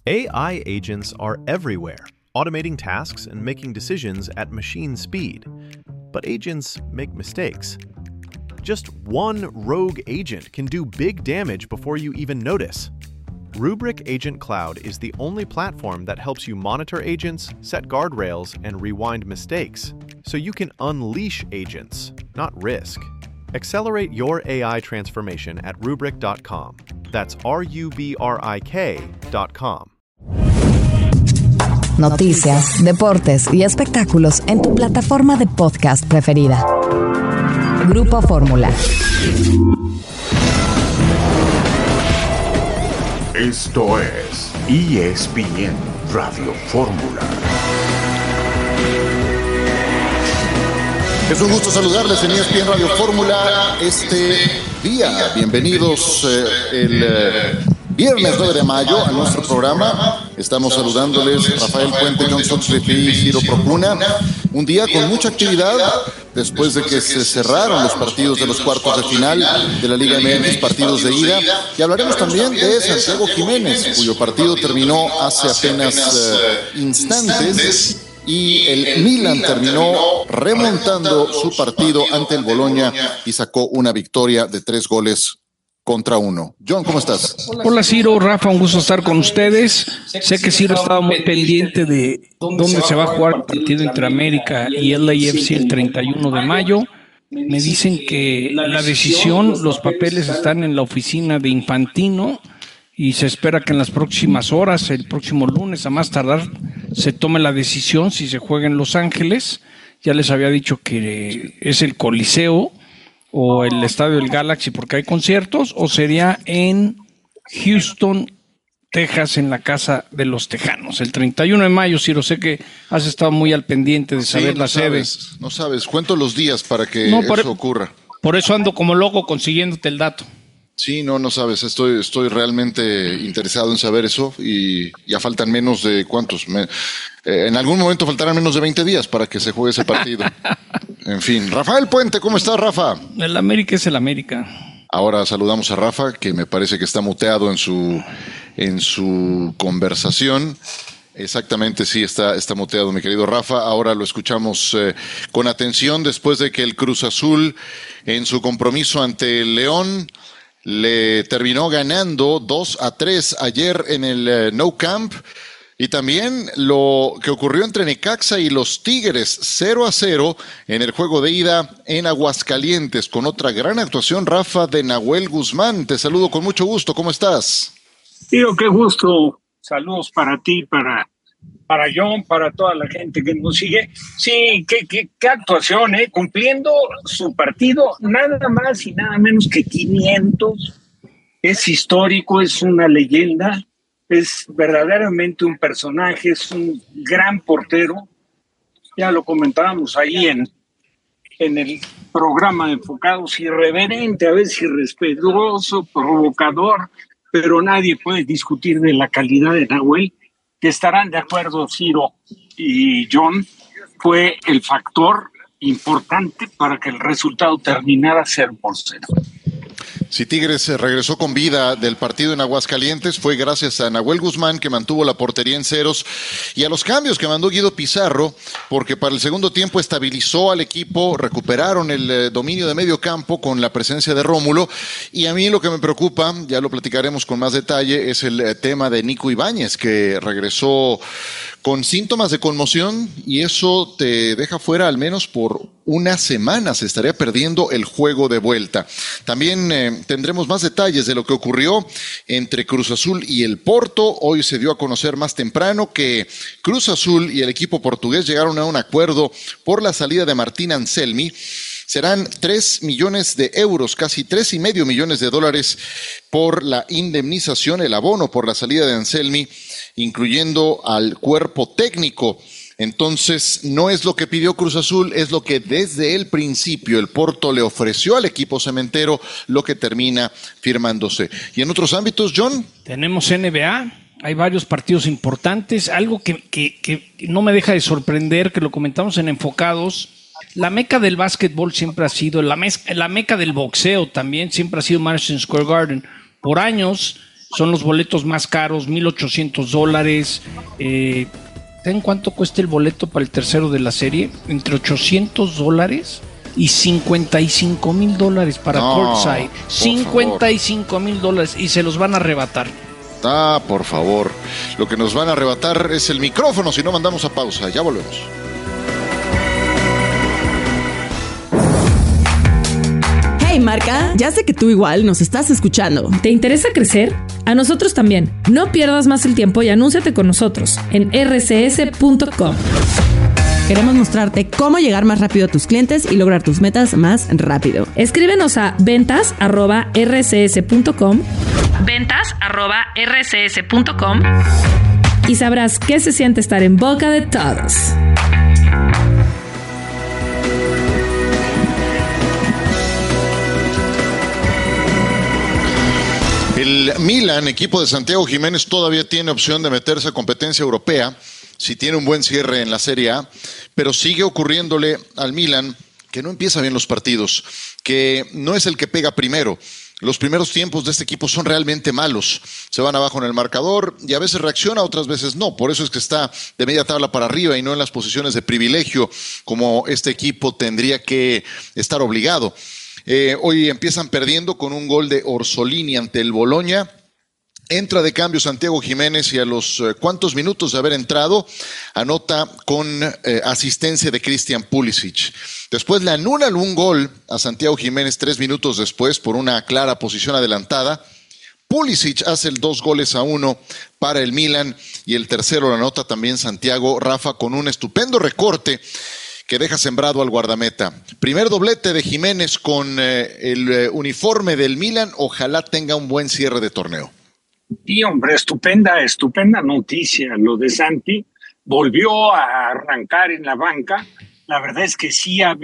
AI agents are everywhere, automating tasks and making decisions at machine speed. But agents make mistakes. Just one rogue agent can do big damage before you even notice. Rubrik Agent Cloud is the only platform that helps you monitor agents, set guardrails, and rewind mistakes, so you can unleash agents, not risk. Accelerate your AI transformation at Rubrik.com. That's RUBRIK.com. Noticias, deportes y espectáculos en tu plataforma de podcast preferida. Grupo Fórmula. Esto es ESPN Radio Fórmula. Es un gusto saludarles en ESPN Radio Fórmula este día. Bienvenidos el viernes 9 de mayo a nuestro programa. Estamos saludándoles Rafael Puente, John Sutcliffe y Ciro Procuna. Un día con mucha actividad después de que se cerraron los partidos de los cuartos de final de la Liga MX, partidos de ida. Y hablaremos también de Santiago Jiménez, cuyo partido terminó hace apenas instantes. Y el Milan terminó remontando su partido ante el Bologna y sacó una victoria de 3-1. John, ¿cómo estás? Hola Ciro, Rafa, un gusto estar con ustedes. Sé que Ciro estaba muy pendiente de dónde se va a jugar el partido entre América y LAFC el 31 de mayo. Me dicen que la decisión, los papeles están en la oficina de Infantino y se espera que en las próximas horas, el próximo lunes a más tardar, se tome la decisión si se juega en Los Ángeles. Ya les había dicho que es el Coliseo o el Estadio del Galaxy porque hay conciertos, o sería en Houston, Texas, en la casa de los Tejanos. El 31 de mayo, Ciro, sé que has estado muy al pendiente de saber la sede. No sabes, cuento los días para que eso ocurra. Por eso ando como loco consiguiéndote el dato. Sí, no sabes, estoy realmente interesado en saber eso y ya faltan menos de ¿cuántos? En algún momento faltarán menos de 20 días para que se juegue ese partido. En fin, Rafael Puente, ¿cómo estás, Rafa? El América es el América. Ahora saludamos a Rafa, que me parece que está muteado en su conversación. Exactamente, sí, está muteado, mi querido Rafa. Ahora lo escuchamos con atención después de que el Cruz Azul, en su compromiso ante el León, le terminó ganando 2-3 ayer en el Nou Camp. Y también lo que ocurrió entre Necaxa y los Tigres, 0-0 en el juego de ida en Aguascalientes, con otra gran actuación, Rafa, de Nahuel Guzmán. Te saludo con mucho gusto, ¿cómo estás? Tío, qué gusto. Saludos para ti, para John, para toda la gente que nos sigue. Sí, qué actuación, cumpliendo su partido nada más y nada menos que 500. Es histórico, es una leyenda, es verdaderamente un personaje, es un gran portero. Ya lo comentábamos ahí en el programa de Enfocados, irreverente, a veces irrespetuoso, provocador, pero nadie puede discutir de la calidad de Nahuel, que estarán de acuerdo Ciro y John, fue el factor importante para que el resultado terminara 0-0. Si Tigres regresó con vida del partido en Aguascalientes, fue gracias a Nahuel Guzmán, que mantuvo la portería en ceros, y a los cambios que mandó Guido Pizarro, porque para el segundo tiempo estabilizó al equipo, recuperaron el dominio de medio campo con la presencia de Rómulo. Y a mí lo que me preocupa, ya lo platicaremos con más detalle, es el tema de Nico Ibáñez, que regresó con síntomas de conmoción, y eso te deja fuera al menos por una semana. Se estaría perdiendo el juego de vuelta. También tendremos más detalles de lo que ocurrió entre Cruz Azul y el Porto. Hoy se dio a conocer más temprano que Cruz Azul y el equipo portugués llegaron a un acuerdo por la salida de Martín Anselmi. Serán 3 millones de euros, casi $3.5 millones por la indemnización, el abono por la salida de Anselmi, incluyendo al cuerpo técnico. Entonces, no es lo que pidió Cruz Azul, es lo que desde el principio el Porto le ofreció al equipo cementero, lo que termina firmándose. ¿Y en otros ámbitos, John? Tenemos NBA, hay varios partidos importantes, algo que no me deja de sorprender, que lo comentamos en Enfocados. La meca del básquetbol siempre ha sido, la meca del boxeo también siempre ha sido Madison Square Garden. Por años son los boletos más caros, $1,800. ¿Saben cuánto cuesta el boleto para el tercero de la serie? Entre $800 y $55,000 para courtside. $55,000 y se los van a arrebatar. Por favor. Lo que nos van a arrebatar es el micrófono si no mandamos a pausa. Ya volvemos. Hey Marca, ya sé que tú igual nos estás escuchando. ¿Te interesa crecer? A nosotros también. No pierdas más el tiempo y anúnciate con nosotros en rcs.com. Queremos mostrarte cómo llegar más rápido a tus clientes y lograr tus metas más rápido. Escríbenos a ventas@rcs.com. ventas@rcs.com y sabrás qué se siente estar en boca de todos. El Milan, equipo de Santiago Jiménez, todavía tiene opción de meterse a competencia europea si tiene un buen cierre en la Serie A, pero sigue ocurriéndole al Milan que no empieza bien los partidos, que no es el que pega primero. Los primeros tiempos de este equipo son realmente malos. Se van abajo en el marcador y a veces reacciona, otras veces no. Por eso es que está de media tabla para arriba y no en las posiciones de privilegio como este equipo tendría que estar obligado. Hoy empiezan perdiendo con un gol de Orsolini ante el Bologna. Entra de cambio Santiago Jiménez y a los cuantos minutos de haber entrado anota con asistencia de Christian Pulisic. Después le anulan un gol a Santiago Jiménez 3 minutos después por una clara posición adelantada. Pulisic hace el 2-1 para el Milan y el tercero lo anota también Santiago, Rafa, con un estupendo recorte que deja sembrado al guardameta. Primer doblete de Jiménez con el uniforme del Milan. Ojalá tenga un buen cierre de torneo. Sí, hombre, estupenda noticia lo de Santi. Volvió a arrancar en la banca. La verdad es que sí ha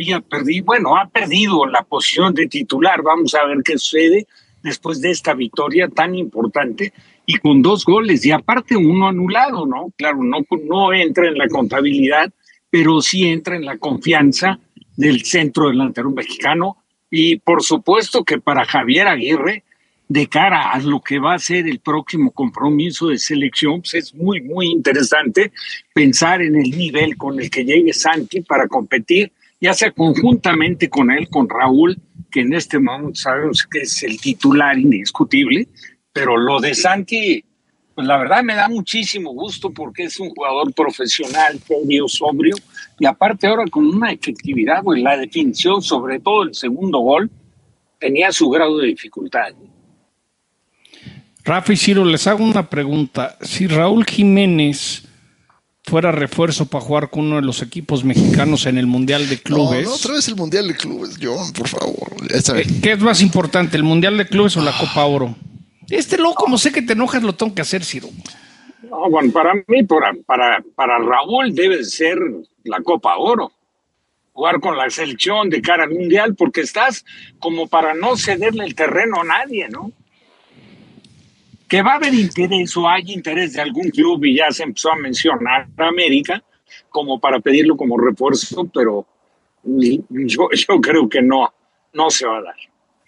perdido la posición de titular. Vamos a ver qué sucede después de esta victoria tan importante y con 2 goles y aparte uno anulado, ¿no? Claro, no entra en la contabilidad, pero sí entra en la confianza del centro delantero mexicano y por supuesto que para Javier Aguirre, de cara a lo que va a ser el próximo compromiso de selección, pues es muy, muy interesante pensar en el nivel con el que llegue Santi para competir, ya sea conjuntamente con él, con Raúl, que en este momento sabemos que es el titular indiscutible, pero lo de Santi, pues la verdad me da muchísimo gusto porque es un jugador profesional, serio, sobrio, y aparte ahora con una efectividad, pues la definición, sobre todo el segundo gol, tenía su grado de dificultad. Rafa y Ciro, les hago una pregunta. Si Raúl Jiménez fuera refuerzo para jugar con uno de los equipos mexicanos en el Mundial de Clubes... No, otra vez el Mundial de Clubes, John, por favor. ¿Qué es más importante, el Mundial de Clubes o la Copa Oro? Loco, como sé que te enojas, lo tengo que hacer, Ciro. No, bueno, para mí, para Raúl debe ser la Copa Oro. Jugar con la selección de cara al Mundial, porque estás como para no cederle el terreno a nadie, ¿no? Que va a haber interés o hay interés de algún club y ya se empezó a mencionar a América como para pedirlo como refuerzo, pero yo creo que no se va a dar.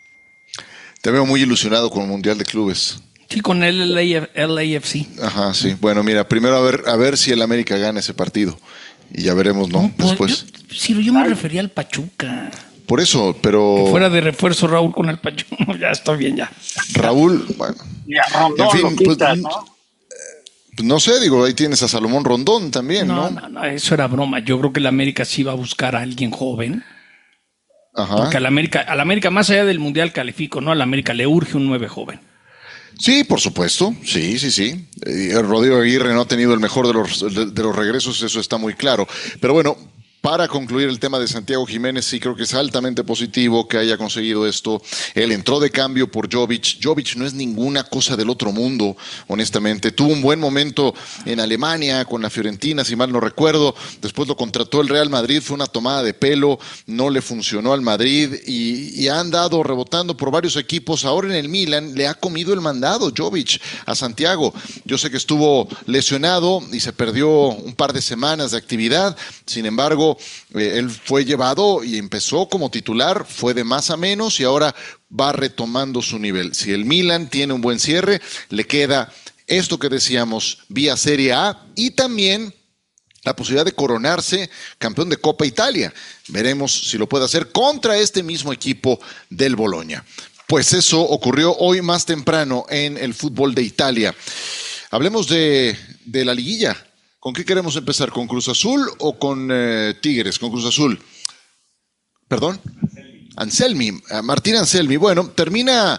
Te veo muy ilusionado con el Mundial de Clubes. Sí, con el LAFC. Ajá, sí. Bueno, mira, primero a ver si el América gana ese partido y ya veremos, ¿no? Después. Yo me refería al Pachuca. Por eso, pero... Que fuera de refuerzo Raúl con el Pachuca. Ya está bien, ya. Raúl, bueno. Ya, Rondón, en fin, lo quitas, ¿no? No sé, ahí tienes a Salomón Rondón también, ¿no? No, eso era broma. Yo creo que el América sí va a buscar a alguien joven. Ajá. Porque al América, más allá del Mundial califico, ¿no? Al América le urge un 9 joven. Sí, por supuesto. Sí. Rodrigo Aguirre no ha tenido el mejor de los regresos, eso está muy claro. Pero bueno, para concluir el tema de Santiago Jiménez, sí creo que es altamente positivo que haya conseguido esto. Él entró de cambio por Jovic. Jovic no es ninguna cosa del otro mundo, honestamente. Tuvo un buen momento en Alemania con la Fiorentina, si mal no recuerdo. Después lo contrató el Real Madrid, fue una tomada de pelo, no le funcionó al Madrid y ha andado rebotando por varios equipos. Ahora en el Milan le ha comido el mandado Jovic a Santiago. Yo sé que estuvo lesionado y se perdió un par de semanas de actividad. Sin embargo, embargo, él fue llevado y empezó como titular, fue de más a menos y ahora va retomando su nivel. Si el Milan tiene un buen cierre, le queda esto que decíamos, vía Serie A y también la posibilidad de coronarse campeón de Copa Italia. Veremos si lo puede hacer contra este mismo equipo del Bologna. Pues eso ocurrió hoy más temprano en el fútbol de Italia. Hablemos de la liguilla. ¿Con qué queremos empezar? ¿Con Cruz Azul o con Tigres? Con Cruz Azul. ¿Perdón? Anselmi. Martín Anselmi. Bueno, termina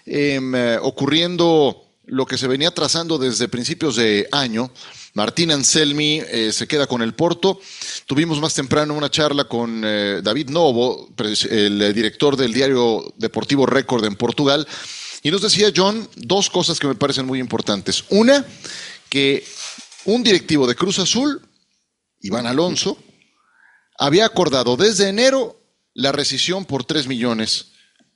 ocurriendo lo que se venía trazando desde principios de año. Martín Anselmi se queda con el Porto. Tuvimos más temprano una charla con David Novo, el director del diario deportivo Récord en Portugal, y nos decía, John, dos cosas que me parecen muy importantes. Una, que un directivo de Cruz Azul, Iván Alonso, había acordado desde enero la rescisión por $3 millones,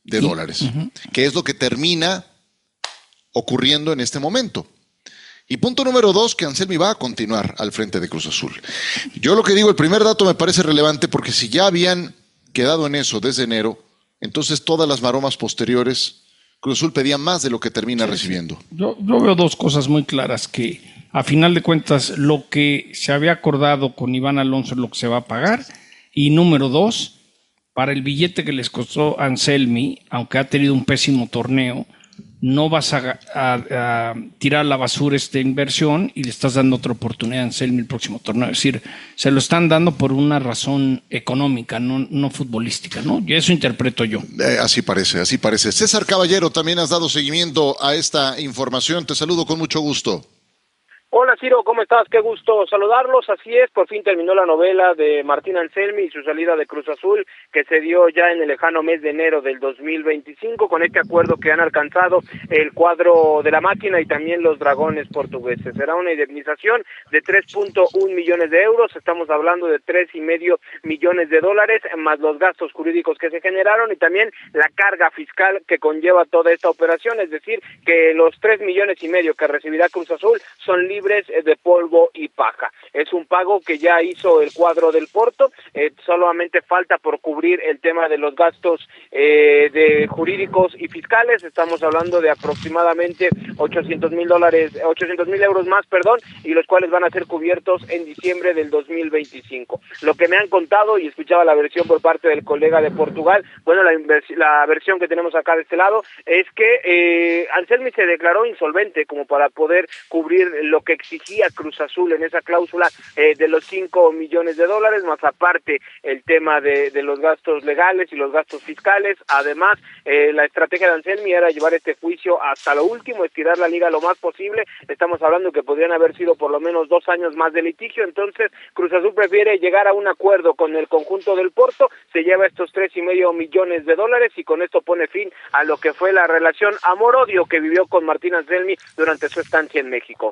que es lo que termina ocurriendo en este momento. Y punto número 2, que Anselmi va a continuar al frente de Cruz Azul. Yo lo que digo, el primer dato me parece relevante porque si ya habían quedado en eso desde enero, entonces todas las maromas posteriores, Cruz Azul pedía más de lo que termina recibiendo. Yo veo dos cosas muy claras, que a final de cuentas lo que se había acordado con Iván Alonso es lo que se va a pagar, y número 2, para el billete que les costó Anselmi, aunque ha tenido un pésimo torneo, no vas a tirar a la basura esta inversión y le estás dando otra oportunidad a Anselmi el próximo torneo. Es decir, se lo están dando por una razón económica, no futbolística, ¿no? Y eso interpreto yo. Así parece, así parece. César Caballero, también has dado seguimiento a esta información. Te saludo con mucho gusto. Hola Ciro, ¿cómo estás? Qué gusto saludarlos. Así es, por fin terminó la novela de Martín Anselmi y su salida de Cruz Azul, que se dio ya en el lejano mes de enero del 2025, con este acuerdo que han alcanzado el cuadro de la máquina y también los dragones portugueses. Será una indemnización de 3.1 millones de euros, estamos hablando de $3.5 millones, más los gastos jurídicos que se generaron y también la carga fiscal que conlleva toda esta operación, es decir, que los 3.5 millones que recibirá Cruz Azul son libres de polvo y paja. Es un pago que ya hizo el cuadro del Porto, solamente falta por cubrir el tema de los gastos de jurídicos y fiscales. Estamos hablando de aproximadamente $800,000 euros más, y los cuales van a ser cubiertos en diciembre del 2025. Lo que me han contado, y escuchaba la versión por parte del colega de Portugal, bueno, la versión que tenemos acá de este lado, es que Anselmi se declaró insolvente como para poder cubrir lo que exigía Cruz Azul en esa cláusula de los $5 millones, más aparte el tema de los gastos legales y los gastos fiscales. Además, la estrategia de Anselmi era llevar este juicio hasta lo último, estirar la liga lo más posible. Estamos hablando que podrían haber sido por lo menos 2 años más de litigio, entonces Cruz Azul prefiere llegar a un acuerdo con el conjunto del Porto, se lleva estos $3.5 millones y con esto pone fin a lo que fue la relación amor-odio que vivió con Martín Anselmi durante su estancia en México.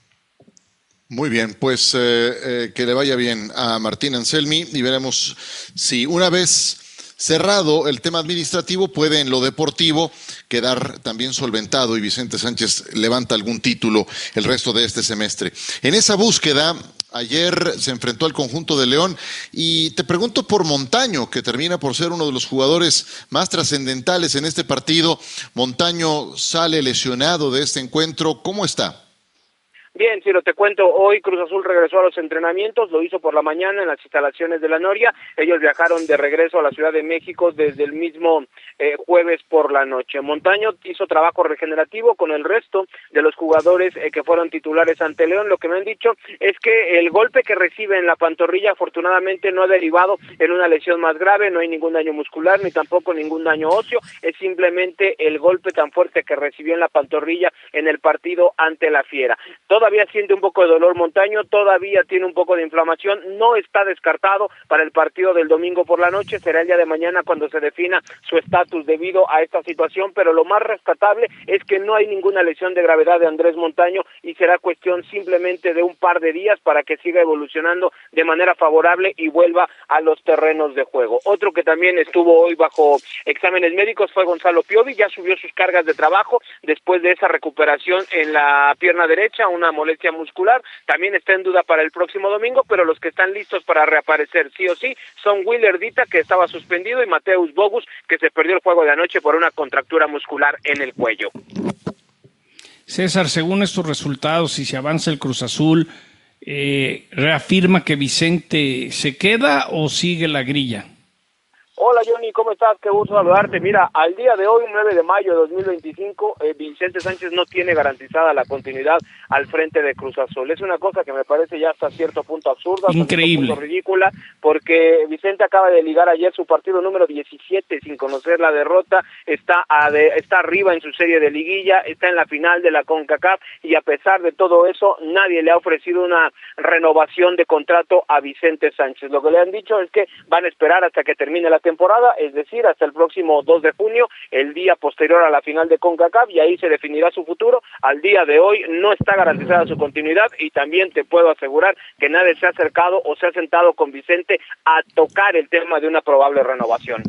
Muy bien, pues que le vaya bien a Martín Anselmi y veremos si una vez cerrado el tema administrativo puede en lo deportivo quedar también solventado y Vicente Sánchez levanta algún título el resto de este semestre. En esa búsqueda, ayer se enfrentó al conjunto de León y te pregunto por Montaño, que termina por ser uno de los jugadores más trascendentales en este partido. Montaño sale lesionado de este encuentro, ¿cómo está? Bien, Ciro, te cuento, hoy Cruz Azul regresó a los entrenamientos, lo hizo por la mañana en las instalaciones de la Noria. Ellos viajaron de regreso a la Ciudad de México desde el mismo jueves por la noche. Montaño hizo trabajo regenerativo con el resto de los jugadores que fueron titulares ante León. Lo que me han dicho es que el golpe que recibe en la pantorrilla afortunadamente no ha derivado en una lesión más grave, no hay ningún daño muscular ni tampoco ningún daño óseo, es simplemente el golpe tan fuerte que recibió en la pantorrilla en el partido ante la Fiera. Todavía siente un poco de dolor Montaño, todavía tiene un poco de inflamación, no está descartado para el partido del domingo por la noche, será el día de mañana cuando se defina su estatus debido a esta situación, pero lo más rescatable es que no hay ninguna lesión de gravedad de Andrés Montaño y será cuestión simplemente de un par de días para que siga evolucionando de manera favorable y vuelva a los terrenos de juego. Otro que también estuvo hoy bajo exámenes médicos fue Gonzalo Piovi, ya subió sus cargas de trabajo después de esa recuperación en la pierna derecha, una una molestia muscular, también está en duda para el próximo domingo, pero los que están listos para reaparecer sí o sí son Willer Dita, que estaba suspendido, y Mateusz Bogusz, que se perdió el juego de anoche por una contractura muscular en el cuello. César, según estos resultados, si se avanza el Cruz Azul, ¿reafirma que Vicente se queda o sigue la grilla? Hola Johnny, ¿cómo estás? Qué gusto saludarte. Mira, al día de hoy, 9 de mayo de 2025, Vicente Sánchez no tiene garantizada la continuidad al frente de Cruz Azul. Es una cosa que me parece ya hasta cierto punto absurda, increíble, hasta cierto punto ridícula, porque Vicente acaba de ligar ayer su partido número 17 sin conocer la derrota, está arriba en su serie de liguilla, está en la final de la CONCACAF, y a pesar de todo eso, nadie le ha ofrecido una renovación de contrato a Vicente Sánchez. Lo que le han dicho es que van a esperar hasta que termine la temporada, es decir, hasta el próximo 2 de junio, el día posterior a la final de CONCACAF, y ahí se definirá su futuro. Al día de hoy no está garantizada su continuidad, y también te puedo asegurar que nadie se ha acercado o se ha sentado con Vicente a tocar el tema de una probable renovación.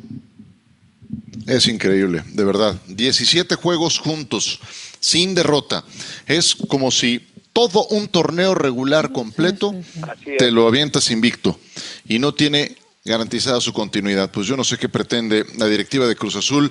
Es increíble, de verdad. 17 juegos juntos, sin derrota. Es como si todo un torneo regular completo te lo avientas invicto y no tiene garantizada su continuidad. Pues yo no sé qué pretende la directiva de Cruz Azul.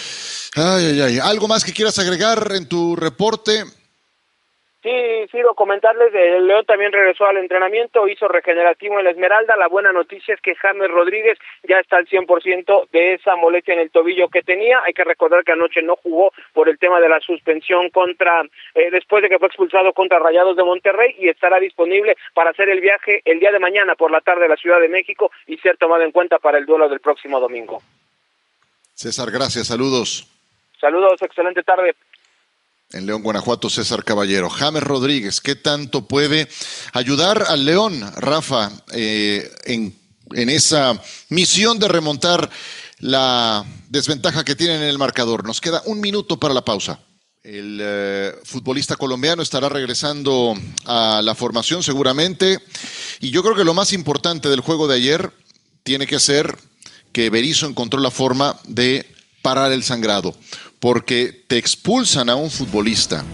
¿Algo más que quieras agregar en tu reporte? Sí, quiero comentarles, el León también regresó al entrenamiento, hizo regenerativo en la Esmeralda. La buena noticia es que James Rodríguez ya está al 100% de esa molestia en el tobillo que tenía. Hay que recordar que anoche no jugó por el tema de la suspensión después de que fue expulsado contra Rayados de Monterrey, y estará disponible para hacer el viaje el día de mañana por la tarde a la Ciudad de México y ser tomado en cuenta para el duelo del próximo domingo. César, gracias, saludos. Saludos, excelente tarde. En León, Guanajuato, César Caballero. James Rodríguez, ¿qué tanto puede ayudar al León, Rafa, en esa misión de remontar la desventaja que tienen en el marcador? Nos queda un minuto para la pausa. El futbolista colombiano estará regresando a la formación seguramente, y yo creo que lo más importante del juego de ayer tiene que ser que Berizzo encontró la forma de parar el sangrado, porque te expulsan a un futbolista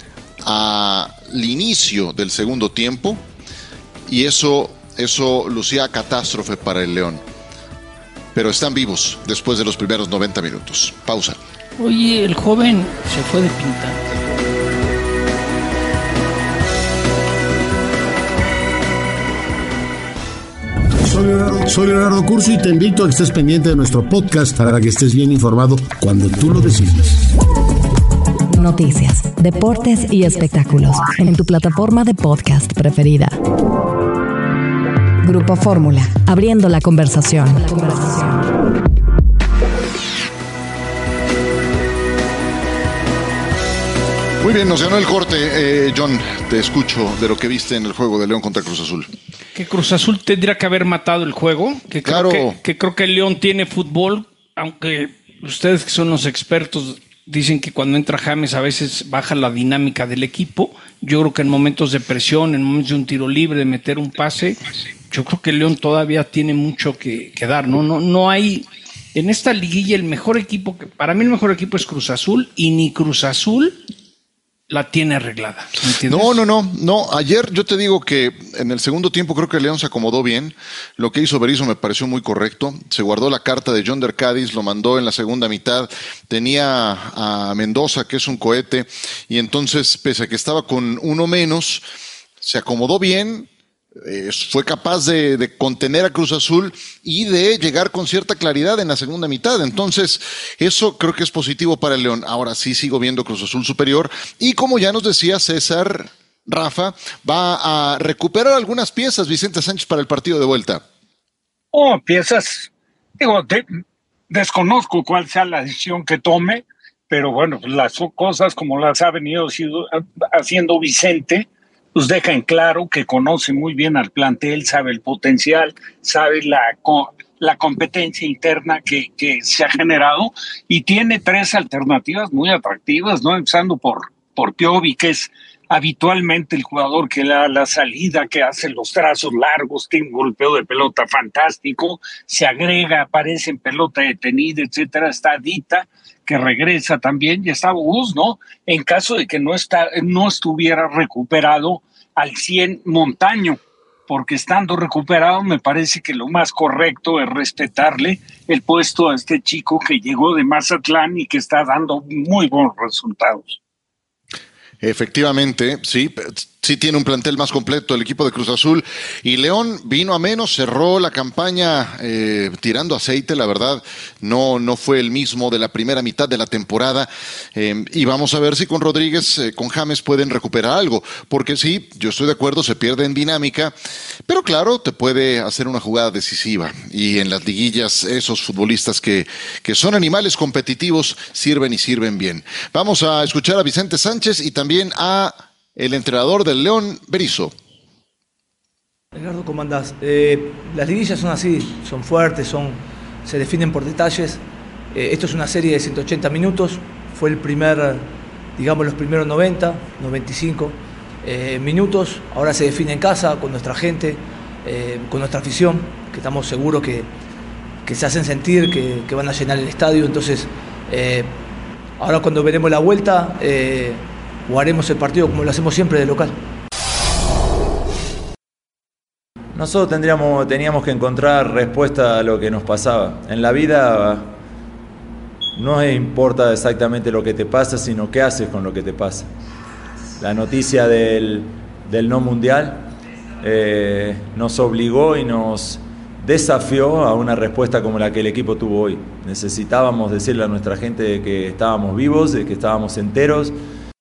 al inicio del segundo tiempo, y eso lucía catástrofe para el León. Pero están vivos después de los primeros 90 minutos. Pausa. Oye, el joven se fue de pinta. Soy Leonardo Curcio y te invito a que estés pendiente de nuestro podcast para que estés bien informado cuando tú lo decidas. Noticias, deportes y espectáculos en tu plataforma de podcast preferida. Grupo Fórmula, abriendo la conversación. Muy bien, nos ganó el corte. John, te escucho de lo que viste en el juego de León contra Cruz Azul. Que Cruz Azul tendría que haber matado el juego, que creo que el León tiene fútbol, aunque ustedes que son los expertos dicen que cuando entra James a veces baja la dinámica del equipo. Yo creo que en momentos de presión, en momentos de un tiro libre, de meter un pase, yo creo que el León todavía tiene mucho que dar, ¿no? No hay en esta liguilla el mejor equipo, para mí el mejor equipo es Cruz Azul, y ni Cruz Azul la tiene arreglada. No. Ayer yo te digo que en el segundo tiempo creo que el León se acomodó bien. Lo que hizo Berizzo me pareció muy correcto. Se guardó la carta de Yonder Cádiz, lo mandó en la segunda mitad. Tenía a Mendoza, que es un cohete, y entonces, pese a que estaba con uno menos, se acomodó bien. Fue capaz de contener a Cruz Azul y de llegar con cierta claridad en la segunda mitad. Entonces, eso creo que es positivo para el León. Ahora sí sigo viendo Cruz Azul superior, y como ya nos decía César, Rafa, va a recuperar algunas piezas Vicente Sánchez para el partido de vuelta. Piezas, desconozco cuál sea la decisión que tome, pero bueno, las cosas como las ha venido haciendo Vicente, pues deja en claro que conoce muy bien al plantel, sabe el potencial, sabe la competencia interna que se ha generado, y tiene tres alternativas muy atractivas, ¿no? Empezando por Piovi, que es habitualmente el jugador que da la salida, que hace los trazos largos, tiene un golpeo de pelota fantástico, se agrega, aparece en pelota detenida, etcétera. Está Dita, que regresa también, y está Gus, ¿no? En caso de que no estuviera recuperado al 100 Montaño, porque estando recuperado me parece que lo más correcto es respetarle el puesto a este chico que llegó de Mazatlán y que está dando muy buenos resultados. Efectivamente, sí tiene un plantel más completo el equipo de Cruz Azul, y León vino a menos, cerró la campaña tirando aceite, la verdad, no fue el mismo de la primera mitad de la temporada, y vamos a ver si con Rodríguez, con James pueden recuperar algo, porque sí, yo estoy de acuerdo, se pierde en dinámica, pero claro, te puede hacer una jugada decisiva, y en las liguillas esos futbolistas que son animales competitivos sirven y sirven bien. Vamos a escuchar a Vicente Sánchez y también a el entrenador del León, Berizzo. Ricardo, ¿cómo andás? Las liguillas son así, son fuertes, se definen por detalles. Esto es una serie de 180 minutos, fue los primeros 90, 95 minutos. Ahora se define en casa, con nuestra gente, con nuestra afición, que estamos seguros que se hacen sentir, que van a llenar el estadio. Entonces, ahora cuando veremos la vuelta, jugaremos el partido como lo hacemos siempre de local. Nosotros teníamos que encontrar respuesta a lo que nos pasaba. En la vida no importa exactamente lo que te pasa, sino qué haces con lo que te pasa. La noticia del no mundial nos obligó y nos desafió a una respuesta como la que el equipo tuvo hoy. Necesitábamos decirle a nuestra gente de que estábamos vivos, de que estábamos enteros.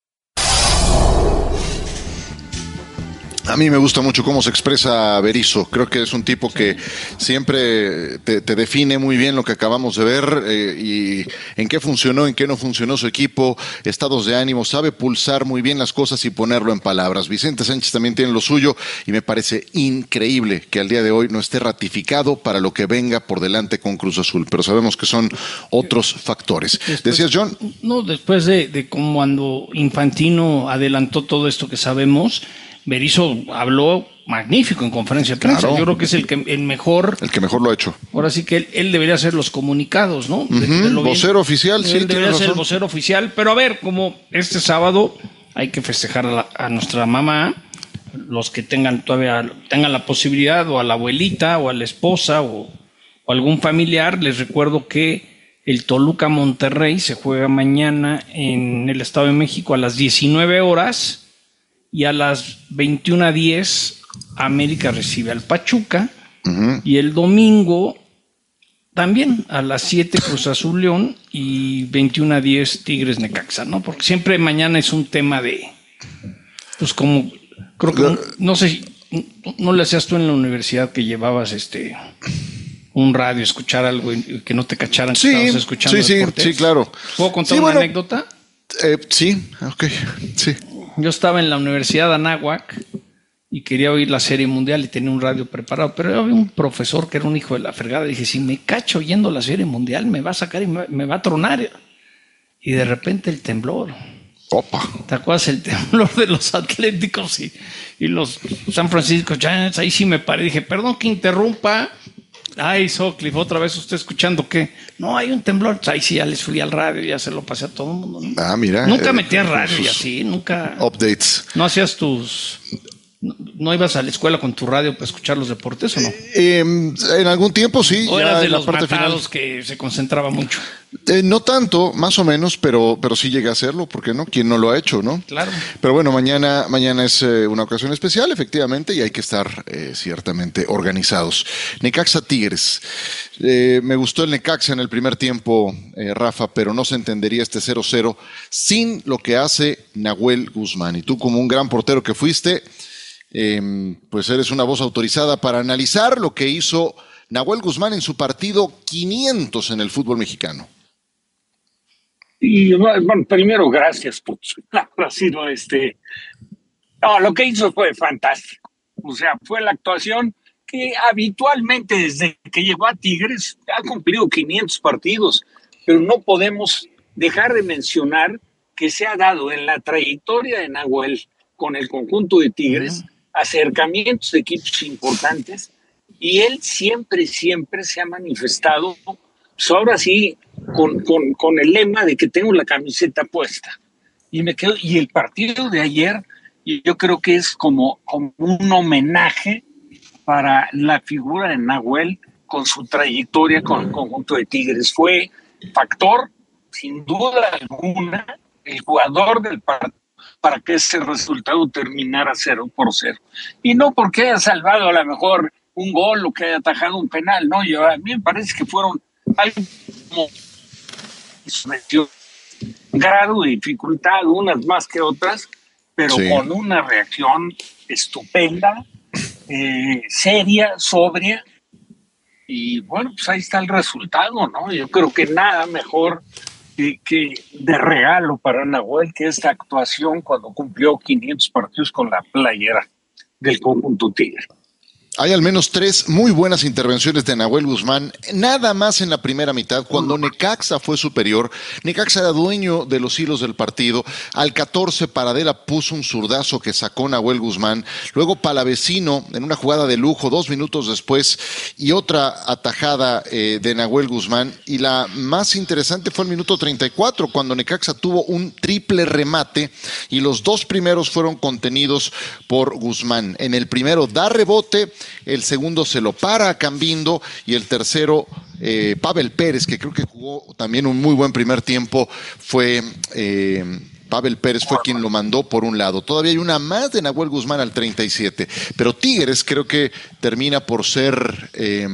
A mí me gusta mucho cómo se expresa Berizzo. Creo que es un tipo que siempre te define muy bien lo que acabamos de ver, y en qué funcionó, en qué no funcionó su equipo, estados de ánimo, sabe pulsar muy bien las cosas y ponerlo en palabras. Vicente Sánchez también tiene lo suyo, y me parece increíble que al día de hoy no esté ratificado para lo que venga por delante con Cruz Azul, pero sabemos que son otros factores. ¿Decías, John? No, después de cuando Infantino adelantó todo esto que sabemos, Berizzo habló magnífico en conferencia de prensa. Claro. Yo creo que es el que mejor lo ha hecho. Ahora sí que él debería hacer los comunicados, ¿no? Vocero oficial, sí. Él debería ser el vocero oficial. Pero a ver, como este sábado hay que festejar a nuestra mamá, los que tengan la posibilidad, o a la abuelita, o a la esposa, o algún familiar, les recuerdo que el Toluca Monterrey se juega mañana en el Estado de México a las 19 horas. Y a las 21:10 América recibe al Pachuca. Y el domingo también a las 7 Cruz Azul León y 21:10 Tigres Necaxa, ¿no? Porque siempre mañana es un tema de, pues como, creo que, no sé, no le hacías tú en la universidad que llevabas un radio, escuchar algo y que no te cacharan que estabas escuchando deportes. Sí, claro. ¿Puedo contar una anécdota? Sí, ok, sí. Yo estaba en la Universidad de Anáhuac y quería oír la Serie Mundial y tenía un radio preparado, pero había un profesor que era un hijo de la fregada. Dije, si me cacho oyendo la Serie Mundial, me va a sacar y me va a tronar. Y de repente el temblor. Opa. ¿Te acuerdas el temblor de los Atléticos y los San Francisco Giants? Ahí sí me paré. Dije, perdón que interrumpa. Ay, Socliffe, otra vez usted escuchando que no hay un temblor. Ahí sí ya les fui al radio, ya se lo pasé a todo el mundo, ¿no? Ah, mira. Nunca metías radio y así, nunca. Updates. ¿No hacías no ibas a la escuela con tu radio para escuchar los deportes o no? En algún tiempo sí. ¿O eras de la los parte matados final que se concentraba mucho? No tanto, más o menos, pero sí llegué a hacerlo, ¿por qué no? ¿Quién no lo ha hecho, no? Claro. Pero bueno, mañana es una ocasión especial, efectivamente, y hay que estar ciertamente organizados. Necaxa Tigres. Me gustó el Necaxa en el primer tiempo, Rafa, pero no se entendería este 0-0 sin lo que hace Nahuel Guzmán. Y tú, como un gran portero que fuiste, pues eres una voz autorizada para analizar lo que hizo Nahuel Guzmán en su partido 500 en el fútbol mexicano. Y bueno, primero, gracias por ha sido no, lo que hizo fue fantástico. O sea, fue la actuación que habitualmente desde que llegó a Tigres ha cumplido 500 partidos, pero no podemos dejar de mencionar que se ha dado en la trayectoria de Nahuel con el conjunto de Tigres acercamientos de equipos importantes, y él siempre se ha manifestado, pues ahora sí, con el lema de que tengo la camiseta puesta. Y me quedo, y el partido de ayer, yo creo que es como un homenaje para la figura de Nahuel con su trayectoria con el conjunto de Tigres. Fue factor, sin duda alguna, el jugador del partido para que ese resultado terminara 0-0. Y no porque haya salvado a lo mejor un gol o que haya atajado un penal, no, a mí me parece que fueron algo como sometió grado de dificultad, unas más que otras, pero sí, con una reacción estupenda, seria, sobria, y bueno, pues ahí está el resultado, ¿no? Yo creo que nada mejor que de regalo para Nahuel que esta actuación cuando cumplió 500 partidos con la playera del conjunto Tigre. Hay al menos 3 muy buenas intervenciones de Nahuel Guzmán, nada más en la primera mitad, cuando Necaxa fue superior. Necaxa era dueño de los hilos del partido. Al 14, Paradela puso un zurdazo que sacó Nahuel Guzmán. Luego Palavecino, en una jugada de lujo, 2 minutos después, y otra atajada de Nahuel Guzmán. Y la más interesante fue el minuto 34, cuando Necaxa tuvo un triple remate, y los 2 primeros fueron contenidos por Guzmán. En el primero da rebote, el segundo se lo para a Cambindo, y el tercero, Pavel Pérez, que creo que jugó también un muy buen primer tiempo, fue Pavel Pérez fue quien lo mandó por un lado. Todavía hay una más de Nahuel Guzmán al 37, pero Tigres creo que termina por ser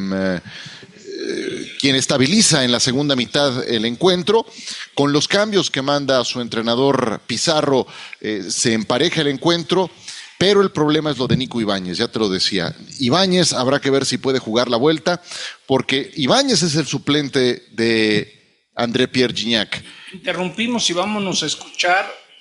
quien estabiliza en la segunda mitad el encuentro. Con los cambios que manda su entrenador Pizarro, se empareja el encuentro. Pero el problema es lo de Nico Ibáñez, ya te lo decía. Ibáñez habrá que ver si puede jugar la vuelta, porque Ibáñez es el suplente de André Pierre Gignac. Interrumpimos y vámonos a escuchar.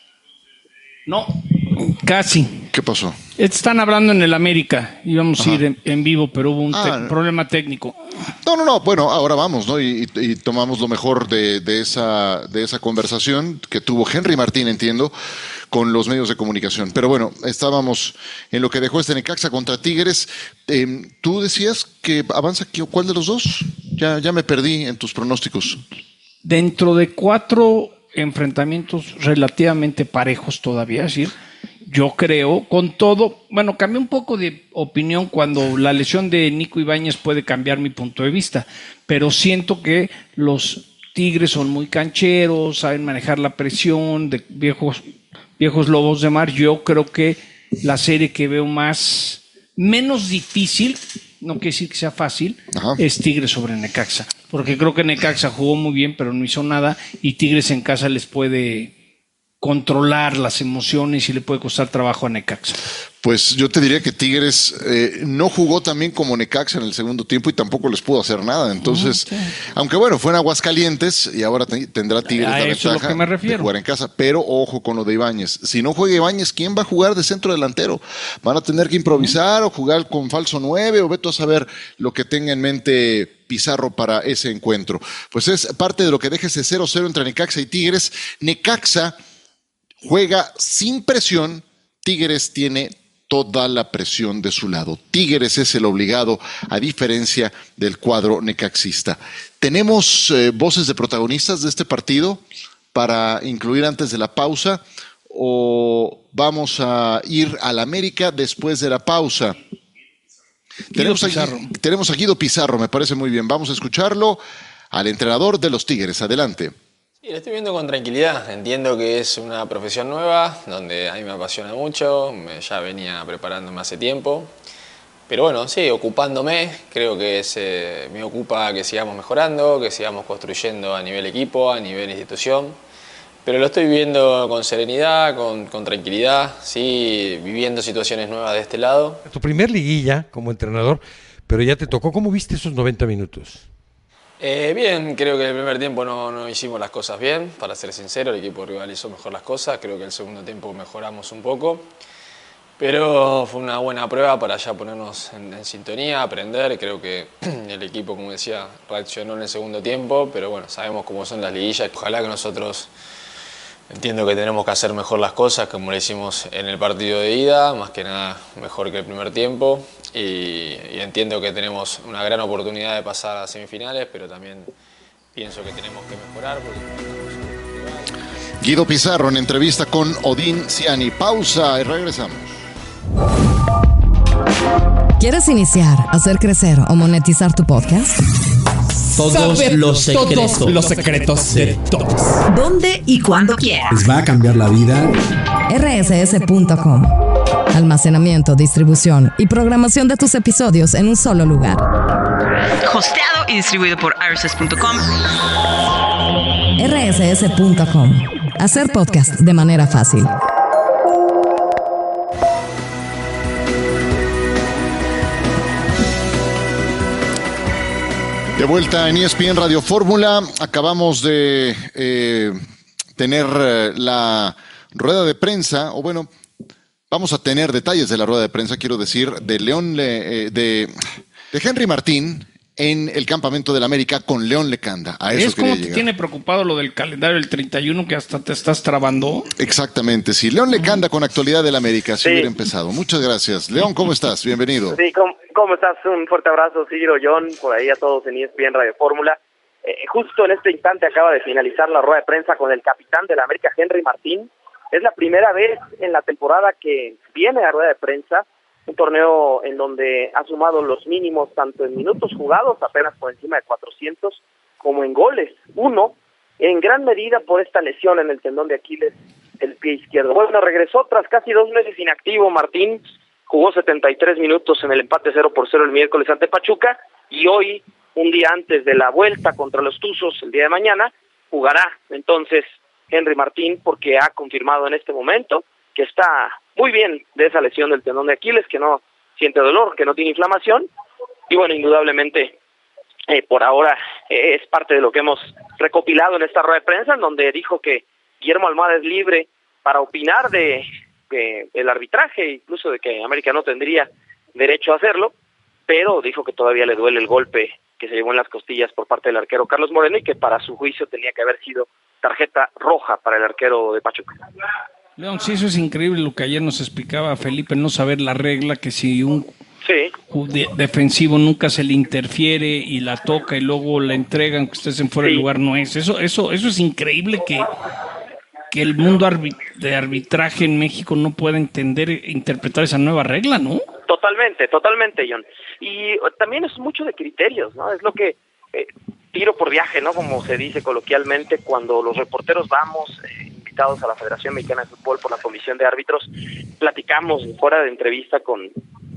No, casi. ¿Qué pasó? Están hablando en el América, íbamos a ir en vivo, pero hubo un problema técnico. No, bueno, ahora vamos, ¿no? Y tomamos lo mejor de esa conversación que tuvo Henry Martín, entiendo, con los medios de comunicación. Pero bueno, estábamos en lo que dejó Necaxa contra Tigres. Tú decías que avanza, ¿cuál de los dos? Ya me perdí en tus pronósticos. Dentro de 4 enfrentamientos relativamente parejos todavía, es decir, yo creo, con todo, bueno, cambié un poco de opinión cuando la lesión de Nico Ibáñez puede cambiar mi punto de vista, pero siento que los Tigres son muy cancheros, saben manejar la presión de viejos lobos de mar. Yo creo que la serie que veo menos difícil, no quiere decir que sea fácil, es Tigres sobre Necaxa, porque creo que Necaxa jugó muy bien, pero no hizo nada, y Tigres en casa les puede controlar las emociones y le puede costar trabajo a Necaxa. Pues yo te diría que Tigres no jugó tan bien como Necaxa en el segundo tiempo y tampoco les pudo hacer nada. Entonces, aunque bueno, fue en Aguascalientes y ahora tendrá Tigres la ventaja de jugar en casa. Pero ojo con lo de Ibáñez. Si no juega Ibáñez, ¿quién va a jugar de centro delantero? Van a tener que improvisar o jugar con falso 9 o vete a saber lo que tenga en mente Pizarro para ese encuentro. Pues es parte de lo que deja ese 0-0 entre Necaxa y Tigres. Necaxa juega sin presión, Tigres tiene toda la presión de su lado. Tigres es el obligado, a diferencia del cuadro necaxista. ¿Tenemos voces de protagonistas de este partido para incluir antes de la pausa o vamos a ir al América después de la pausa? Tenemos a Guido Pizarro, me parece muy bien. Vamos a escucharlo al entrenador de los Tigres. Adelante. Sí, lo estoy viendo con tranquilidad. Entiendo que es una profesión nueva, donde a mí me apasiona mucho, ya venía preparándome hace tiempo. Pero bueno, sí, ocupándome, creo que me ocupa que sigamos mejorando, que sigamos construyendo a nivel equipo, a nivel institución. Pero lo estoy viviendo con serenidad, con tranquilidad, sí, viviendo situaciones nuevas de este lado. Tu primer liguilla como entrenador, pero ya te tocó. ¿Cómo viste esos 90 minutos? Bien, creo que en el primer tiempo no hicimos las cosas bien, para ser sincero, el equipo rival hizo mejor las cosas, creo que el segundo tiempo mejoramos un poco, pero fue una buena prueba para ya ponernos en sintonía, aprender. Creo que el equipo, como decía, reaccionó en el segundo tiempo, pero bueno, sabemos cómo son las liguillas. Ojalá que nosotros, entiendo que tenemos que hacer mejor las cosas como lo hicimos en el partido de ida, más que nada mejor que el primer tiempo, y entiendo que tenemos una gran oportunidad de pasar a semifinales, pero también pienso que tenemos que mejorar porque Guido Pizarro en entrevista con Odín Ciani. Pausa y regresamos. ¿Quieres iniciar, hacer crecer o monetizar tu podcast? Todos los secretos de todos. ¿Dónde y cuándo quieras? ¿Les va a cambiar la vida? rss.com. Almacenamiento, distribución y programación de tus episodios en un solo lugar. Hosteado y distribuido por rss.com. rss.com. Hacer podcast de manera fácil. De vuelta en ESPN Radio Fórmula, acabamos de tener la rueda de prensa, o bueno, vamos a tener detalles de la rueda de prensa, quiero decir, de de Henry Martín en el campamento del América con León Lecanda. A eso ¿Es como te llegar. tiene preocupado lo del calendario del 31 que hasta te estás trabando? Exactamente, sí. León Lecanda con actualidad del América, si hubiera empezado. Muchas gracias. León, ¿cómo estás? Bienvenido. Sí, ¿cómo estás? Un fuerte abrazo, Ciro, John, por ahí a todos en ESPN Radio Fórmula. Justo en este instante acaba de finalizar la rueda de prensa con el capitán del América, Henry Martín. Es la primera vez en la temporada que viene a rueda de prensa, un torneo en donde ha sumado los mínimos tanto en minutos jugados, apenas por encima de 400, como en goles, 1, en gran medida por esta lesión en el tendón de Aquiles, el pie izquierdo. Bueno, regresó tras casi 2 meses inactivo Martín, jugó 73 minutos en el empate 0-0 el miércoles ante Pachuca, y hoy, un día antes de la vuelta contra los Tuzos, el día de mañana, jugará entonces Henry Martín, porque ha confirmado en este momento que está muy bien de esa lesión del tendón de Aquiles, que no siente dolor, que no tiene inflamación, y bueno, indudablemente por ahora es parte de lo que hemos recopilado en esta rueda de prensa, en donde dijo que Guillermo Almada es libre para opinar de el arbitraje, incluso de que América no tendría derecho a hacerlo, pero dijo que todavía le duele el golpe que se llevó en las costillas por parte del arquero Carlos Moreno y que para su juicio tenía que haber sido tarjeta roja para el arquero de Pachuca. León, sí, eso es increíble lo que ayer nos explicaba Felipe, no saber la regla, que si un defensivo nunca se le interfiere y la toca y luego la entregan, que estés en fuera de lugar, no es. Eso es increíble que el mundo de arbitraje en México no pueda interpretar esa nueva regla, ¿no? Totalmente, John. Y también es mucho de criterios, ¿no? Es lo que tiro por viaje, ¿no? Como se dice coloquialmente, cuando los reporteros vamos invitados a la Federación Mexicana de Fútbol por la Comisión de Árbitros, platicamos fuera de entrevista con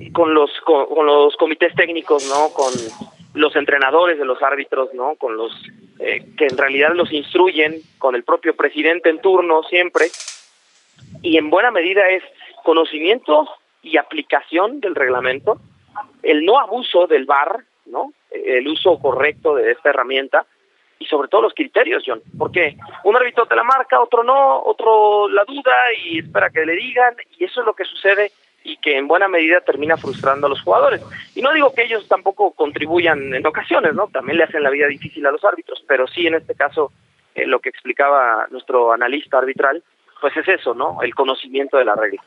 los comités técnicos, ¿no? Con los entrenadores de los árbitros, ¿no? Con los que en realidad los instruyen, con el propio presidente en turno siempre, y en buena medida es conocimiento y aplicación del reglamento, el no abuso del VAR, ¿no? El uso correcto de esta herramienta y sobre todo los criterios, John, porque un árbitro te la marca, otro no, otro la duda y espera que le digan, y eso es lo que sucede y que en buena medida termina frustrando a los jugadores. Y no digo que ellos tampoco contribuyan en ocasiones, ¿no? También le hacen la vida difícil a los árbitros, pero sí en este caso lo que explicaba nuestro analista arbitral, pues es eso, ¿no? El conocimiento de la regla.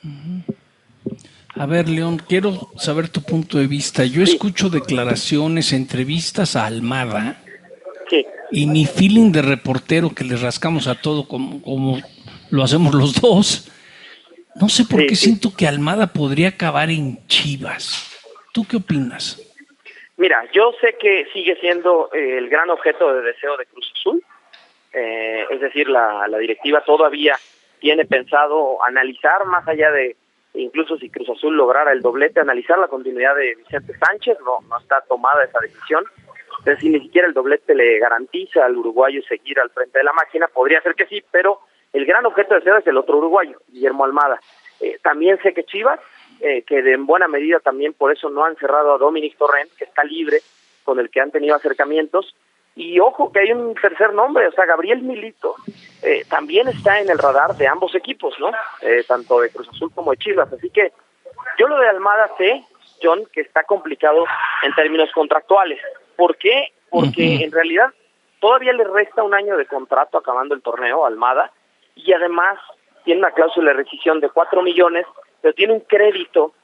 A ver, León, quiero saber tu punto de vista. Yo escucho declaraciones, entrevistas a Almada, y mi feeling de reportero que le rascamos a todo como lo hacemos los dos, no sé por qué siento que Almada podría acabar en Chivas. ¿Tú qué opinas? Mira, yo sé que sigue siendo el gran objeto de deseo de Cruz Azul, es decir, la directiva todavía tiene pensado analizar más allá de incluso si Cruz Azul lograra el doblete, analizar la continuidad de Vicente Sánchez, no está tomada esa decisión. Es decir, ni siquiera el doblete le garantiza al uruguayo seguir al frente de la máquina, podría ser que sí, pero el gran objeto de deseo es el otro uruguayo, Guillermo Almada. También sé que Chivas, que de en buena medida también por eso no han cerrado a Dominic Torrent, que está libre, con el que han tenido acercamientos, y ojo que hay un tercer nombre, o sea, Gabriel Milito, también está en el radar de ambos equipos, ¿no? Tanto de Cruz Azul como de Chivas, así que yo lo de Almada sé, John, que está complicado en términos contractuales. ¿Por qué? Porque en realidad todavía le resta un año de contrato acabando el torneo a Almada, y además tiene una cláusula de rescisión de 4 millones, pero tiene un crédito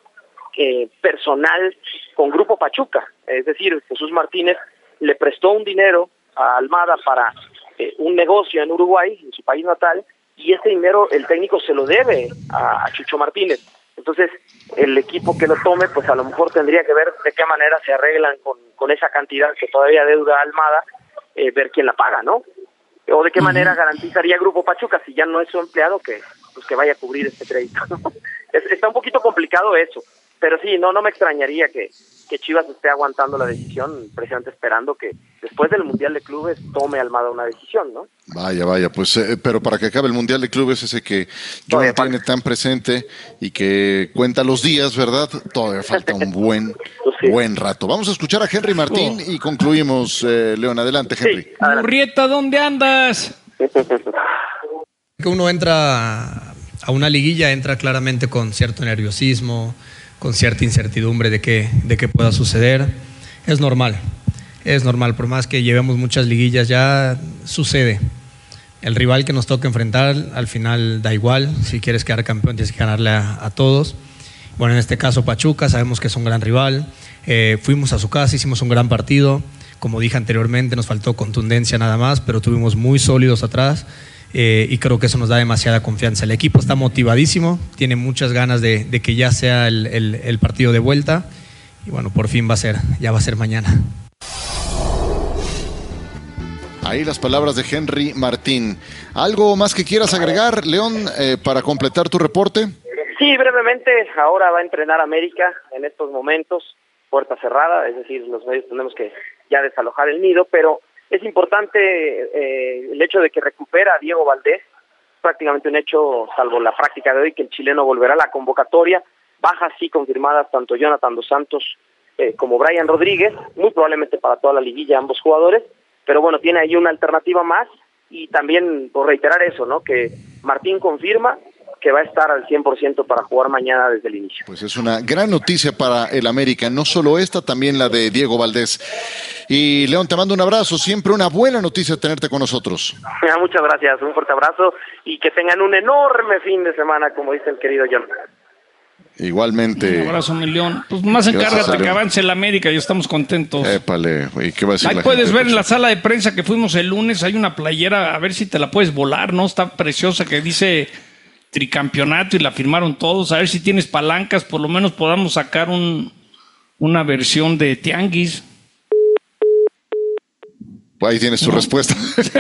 personal con Grupo Pachuca, es decir, Jesús Martínez le prestó un dinero a Almada para un negocio en Uruguay, en su país natal, y ese dinero el técnico se lo debe a Chucho Martínez. Entonces, el equipo que lo tome, pues a lo mejor tendría que ver de qué manera se arreglan con esa cantidad que todavía deuda Almada, ver quién la paga, ¿no? O de qué manera garantizaría Grupo Pachuca, si ya no es su empleado, que vaya a cubrir este crédito, ¿no? Está un poquito complicado eso, pero sí, no me extrañaría que Chivas esté aguantando la decisión, precisamente esperando que después del Mundial de Clubes tome Almada una decisión, ¿no? Vaya, pues, pero para que acabe el Mundial de Clubes, ese que John tiene tan presente y que cuenta los días, ¿verdad? Todavía falta un buen rato. Vamos a escuchar a Henry Martín y concluimos, León. Adelante, Henry. Sí, Murrieta, ¿dónde andas? Que uno entra a una liguilla, entra claramente con cierto nerviosismo, con cierta incertidumbre de qué pueda suceder. Es normal, por más que llevemos muchas liguillas ya sucede. El rival que nos toca enfrentar al final da igual, si quieres quedar campeón tienes que ganarle a todos. Bueno, en este caso Pachuca, sabemos que es un gran rival, fuimos a su casa, hicimos un gran partido, como dije anteriormente nos faltó contundencia nada más, pero tuvimos muy sólidos atrás. Y creo que eso nos da demasiada confianza. El equipo está motivadísimo, tiene muchas ganas de que ya sea el partido de vuelta y bueno, por fin ya va a ser mañana. Ahí las palabras de Henry Martín. ¿Algo más que quieras agregar, León, para completar tu reporte? Sí, brevemente, ahora va a entrenar América en estos momentos, puerta cerrada, es decir, los medios tenemos que ya desalojar el nido, pero es importante el hecho de que recupera a Diego Valdés, prácticamente un hecho, salvo la práctica de hoy, que el chileno volverá a la convocatoria. Bajas sí confirmadas tanto Jonathan Dos Santos como Brian Rodríguez, muy probablemente para toda la liguilla ambos jugadores, pero bueno, tiene ahí una alternativa más, y también por reiterar eso, ¿no? Que Martín confirma que va a estar al 100% para jugar mañana desde el inicio. Pues es una gran noticia para el América, no solo esta, también la de Diego Valdés. Y León, te mando un abrazo, siempre una buena noticia tenerte con nosotros. Muchas gracias, un fuerte abrazo y que tengan un enorme fin de semana, como dice el querido John. Igualmente. Un abrazo, mi León. Pues más encárgate que avance el América, ya estamos contentos. Épale, ¿y qué va a decir? Ahí puedes ver en la sala de prensa que fuimos el lunes, hay una playera, a ver si te la puedes volar, ¿no? Está preciosa, que dice tricampeonato y la firmaron todos. A ver si tienes palancas, por lo menos podamos sacar una versión de Tianguis. Ahí tienes tu respuesta.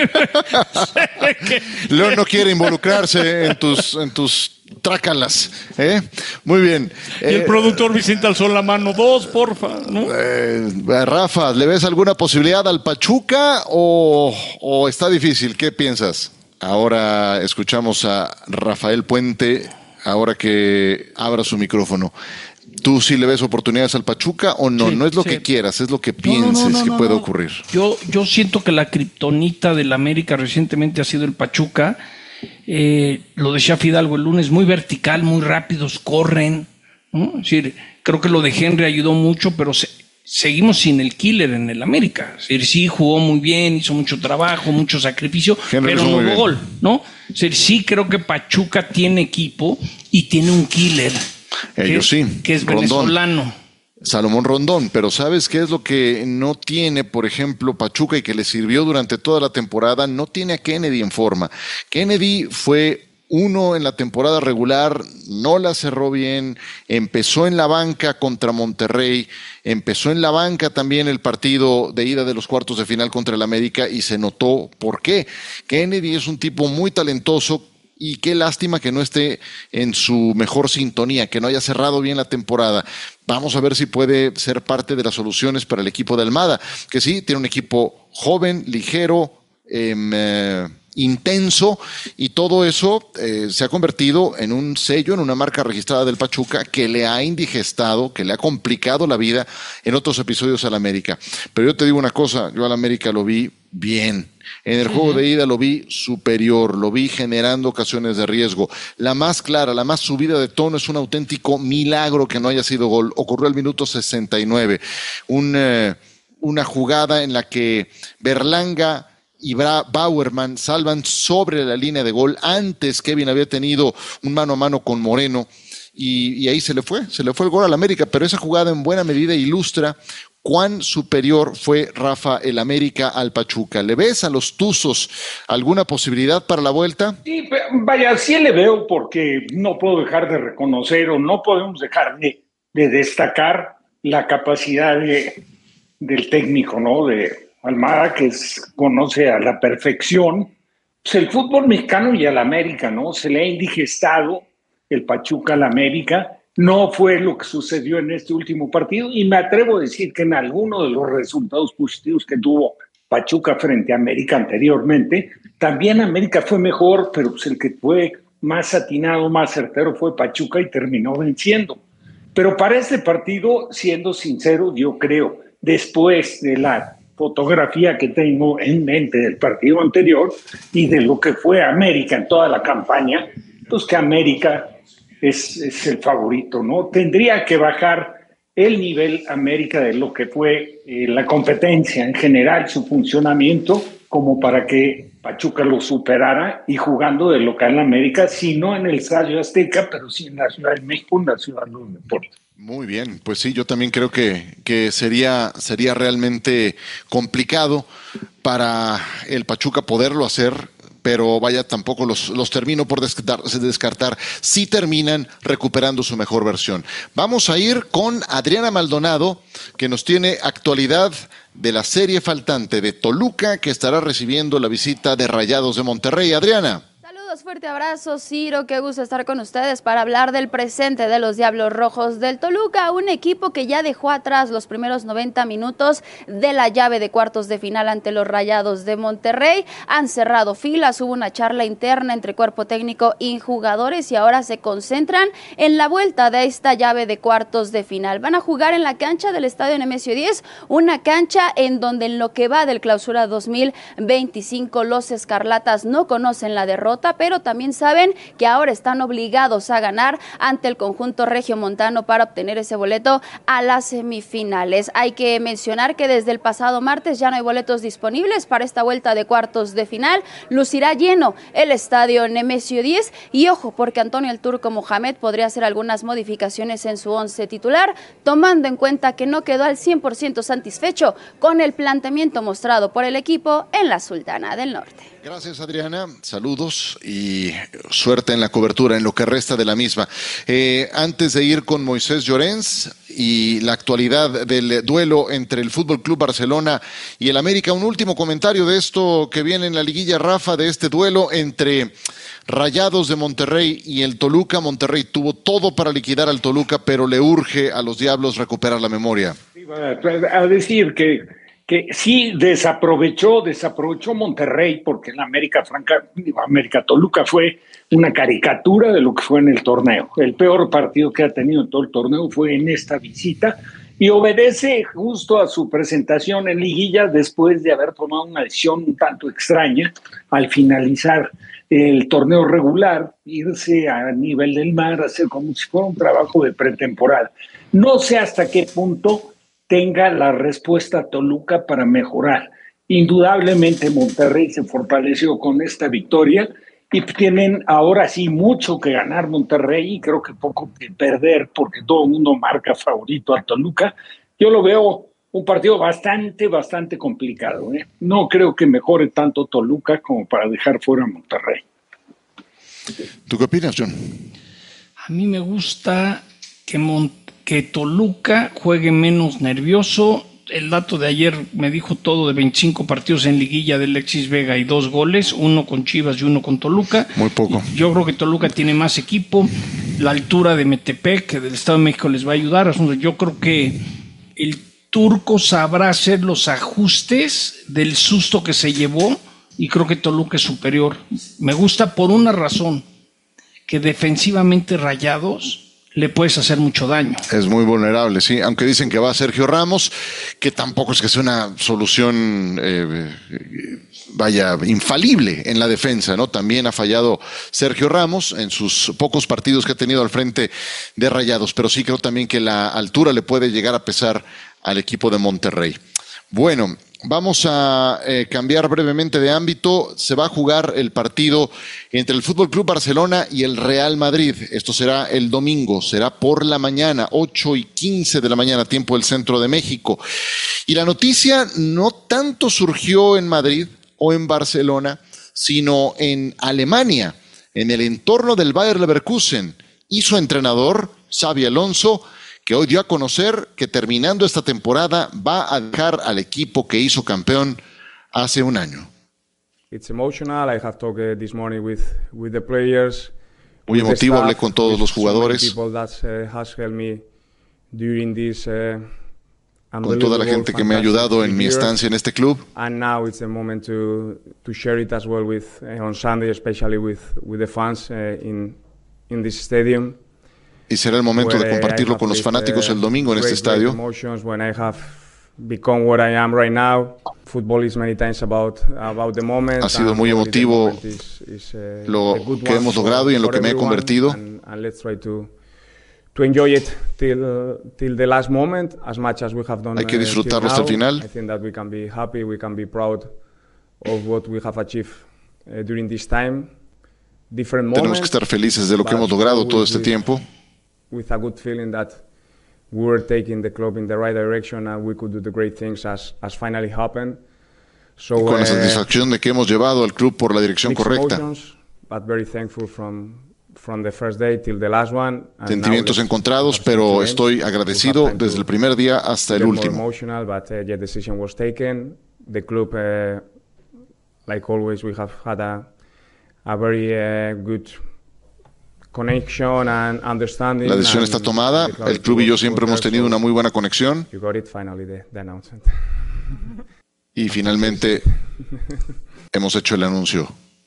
León no quiere involucrarse en tus trácalas, ¿eh? Muy bien. Y el productor Vicente alzó la mano, 2, porfa, ¿no? Rafa, ¿le ves alguna posibilidad al Pachuca o está difícil? ¿Qué piensas? Ahora escuchamos a Rafael Puente, ahora que abra su micrófono. ¿Tú sí le ves oportunidades al Pachuca o no? Sí, no es lo que quieras, es lo que pienses que puede ocurrir. Yo siento que la kriptonita del América recientemente ha sido el Pachuca. Lo decía Fidalgo el lunes, muy vertical, muy rápidos, corren, ¿no? Es decir, creo que lo de Henry ayudó mucho, pero seguimos sin el killer en el América. Es decir, sí jugó muy bien, hizo mucho trabajo, mucho sacrificio, Henry pero no hubo gol, ¿no? Es decir, sí creo que Pachuca tiene equipo y tiene un killer. Ellos sí. Que es venezolano. Salomón Rondón, pero ¿sabes qué es lo que no tiene, por ejemplo, Pachuca y que le sirvió durante toda la temporada? No tiene a Kennedy en forma. Kennedy fue uno en la temporada regular, no la cerró bien, empezó en la banca contra Monterrey, empezó en la banca también el partido de ida de los cuartos de final contra el América y se notó por qué. Kennedy es un tipo muy talentoso, y qué lástima que no esté en su mejor sintonía, que no haya cerrado bien la temporada. Vamos a ver si puede ser parte de las soluciones para el equipo de Almada, que sí, tiene un equipo joven, ligero, intenso, y todo eso se ha convertido en un sello, en una marca registrada del Pachuca que le ha indigestado, que le ha complicado la vida en otros episodios al América. Pero yo te digo una cosa, yo al América lo vi bien. En el juego de ida lo vi superior, lo vi generando ocasiones de riesgo. La más clara, la más subida de tono, es un auténtico milagro que no haya sido gol. Ocurrió al minuto 69. Una jugada en la que Berlanga y Bauerman salvan sobre la línea de gol. Antes Kevin había tenido un mano a mano con Moreno y ahí se le fue el gol al América, pero esa jugada en buena medida ilustra cuán superior fue, Rafa, el América al Pachuca. ¿Le ves a los Tuzos alguna posibilidad para la vuelta? Sí, vaya, sí le veo, porque no puedo dejar de reconocer, o no podemos dejar de destacar la capacidad del técnico, ¿no? De Almada, que conoce a la perfección pues, el fútbol mexicano y al América, ¿no? Se le ha indigestado el Pachuca al América. No fue lo que sucedió en este último partido, y me atrevo a decir que en alguno de los resultados positivos que tuvo Pachuca frente a América anteriormente, también América fue mejor, pero pues el que fue más atinado, más certero fue Pachuca y terminó venciendo. Pero para este partido, siendo sincero, yo creo, después de la fotografía que tengo en mente del partido anterior y de lo que fue América en toda la campaña, pues que América es el favorito, ¿no? Tendría que bajar el nivel América de lo que fue la competencia en general, su funcionamiento, como para que Pachuca lo superara, y jugando de local América, si no en el Estadio Azteca, pero sí en la Ciudad de México, en la Ciudad de los Deportes. Muy bien, pues sí, yo también creo que sería realmente complicado para el Pachuca poderlo hacer, pero vaya, tampoco los termino por descartar si terminan recuperando su mejor versión. Vamos a ir con Adriana Maldonado, que nos tiene actualidad de la serie faltante de Toluca, que estará recibiendo la visita de Rayados de Monterrey. Adriana. Saludos, fuerte abrazo, Ciro, qué gusto estar con ustedes para hablar del presente de los Diablos Rojos del Toluca, un equipo que ya dejó atrás los primeros 90 minutos de la llave de cuartos de final ante los Rayados de Monterrey. Han cerrado filas, hubo una charla interna entre cuerpo técnico y jugadores, y ahora se concentran en la vuelta de esta llave de cuartos de final. Van a jugar en la cancha del Estadio Nemesio 10, una cancha en donde en lo que va del Clausura 2025 los Escarlatas no conocen la derrota, pero también saben que ahora están obligados a ganar ante el conjunto regiomontano para obtener ese boleto a las semifinales. Hay que mencionar que desde el pasado martes ya no hay boletos disponibles para esta vuelta de cuartos de final. Lucirá lleno el estadio Nemesio 10, y ojo, porque Antonio el Turco Mohamed podría hacer algunas modificaciones en su once titular, tomando en cuenta que no quedó al 100% satisfecho con el planteamiento mostrado por el equipo en la Sultana del Norte. Gracias, Adriana. Saludos y suerte en la cobertura, en lo que resta de la misma. Antes de ir con Moisés Llorens y la actualidad del duelo entre el Fútbol Club Barcelona y el América, un último comentario de esto que viene en la liguilla, Rafa, de este duelo entre Rayados de Monterrey y el Toluca. Monterrey tuvo todo para liquidar al Toluca, pero le urge a los Diablos recuperar la memoria. A decir que sí desaprovechó Monterrey, porque en América Toluca fue una caricatura de lo que fue en el torneo. El peor partido que ha tenido en todo el torneo fue en esta visita, y obedece justo a su presentación en liguilla después de haber tomado una decisión un tanto extraña al finalizar el torneo regular, irse a nivel del mar, hacer como si fuera un trabajo de pretemporada. No sé hasta qué punto tenga la respuesta Toluca para mejorar. Indudablemente Monterrey se fortaleció con esta victoria, y tienen ahora sí mucho que ganar Monterrey, y creo que poco que perder, porque todo el mundo marca favorito a Toluca. Yo lo veo un partido bastante complicado, ¿eh? No creo que mejore tanto Toluca como para dejar fuera a Monterrey. ¿Tú qué opinas, John? A mí me gusta que Toluca juegue menos nervioso. El dato de ayer me dijo todo, de 25 partidos en liguilla de Alexis Vega y 2 goles, uno con Chivas y uno con Toluca. Muy poco. Yo creo que Toluca tiene más equipo, la altura de Metepec, que del Estado de México, les va a ayudar. Yo creo que el Turco sabrá hacer los ajustes del susto que se llevó, y creo que Toluca es superior. Me gusta por una razón, que defensivamente Rayados le puedes hacer mucho daño. Es muy vulnerable, sí, aunque dicen que va Sergio Ramos, que tampoco es que sea una solución infalible en la defensa, ¿no? También ha fallado Sergio Ramos en sus pocos partidos que ha tenido al frente de Rayados, pero sí creo también que la altura le puede llegar a pesar al equipo de Monterrey. Bueno, Vamos a cambiar brevemente de ámbito. Se va a jugar el partido entre el Fútbol Club Barcelona y el Real Madrid. Esto será el domingo, será por la mañana, 8:15 de la mañana, tiempo del centro de México. Y la noticia no tanto surgió en Madrid o en Barcelona, sino en Alemania, en el entorno del Bayer Leverkusen, y su entrenador, Xabi Alonso, que hoy dio a conocer que terminando esta temporada va a dejar al equipo que hizo campeón hace un año. It's emotional. I have talked this morning with the players. Muy emotivo, hablé con todos los jugadores, con toda la gente que me ha ayudado en mi estancia en este club. And now it's the moment to share it as well with on Sunday, especially with the fans in this stadium. Y será el momento de compartirlo con los fanáticos el domingo en este estadio. Ha sido muy emotivo lo que hemos logrado y en lo que me he convertido. Hay que disfrutarlo hasta el final. Tenemos que estar felices de lo que hemos logrado todo este tiempo. With a good feeling that we were taking the club in the right direction and we could do the great things as finally happened. So, con la satisfacción de que hemos llevado al club por la dirección correcta. But very thankful from the first day till the last one. Sentimientos encontrados, pero estoy agradecido desde el primer día hasta el último. Emotional, but the decision was taken. The club, like always, we have had a very good connection and understanding. La decisión está tomada. El club y yo siempre hemos tenido una muy buena conexión. You got it finally, the announcement. Y finalmente hemos hecho el anuncio.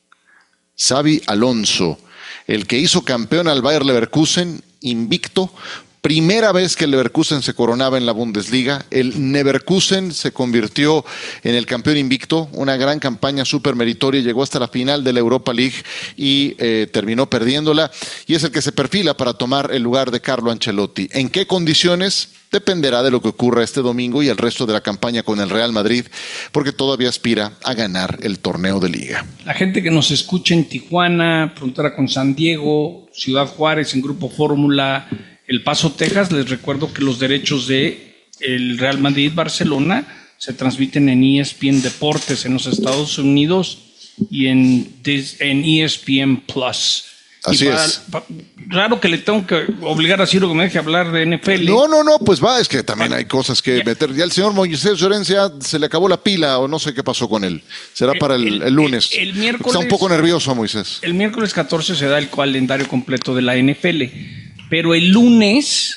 Xabi Alonso, el que hizo campeón al Bayer Leverkusen, invicto. Primera vez que el Leverkusen se coronaba en la Bundesliga. El Leverkusen se convirtió en el campeón invicto. Una gran campaña súper meritoria. Llegó hasta la final de la Europa League y terminó perdiéndola. Y es el que se perfila para tomar el lugar de Carlo Ancelotti. ¿En qué condiciones? Dependerá de lo que ocurra este domingo y el resto de la campaña con el Real Madrid, porque todavía aspira a ganar el torneo de Liga. La gente que nos escucha en Tijuana, frontera con San Diego, Ciudad Juárez, en Grupo Fórmula, El Paso, Texas, les recuerdo que los derechos de el Real Madrid-Barcelona se transmiten en ESPN Deportes en los Estados Unidos y en ESPN Plus. Así es. Raro que le tengo que obligar a Ciro que me deje hablar de NFL. No, pues va, es que también hay cosas que meter. Ya el señor Moisés Llorencia se le acabó la pila o no sé qué pasó con él. Será para el lunes. El miércoles, está un poco nervioso, Moisés. El miércoles 14 se da el calendario completo de la NFL. Pero el lunes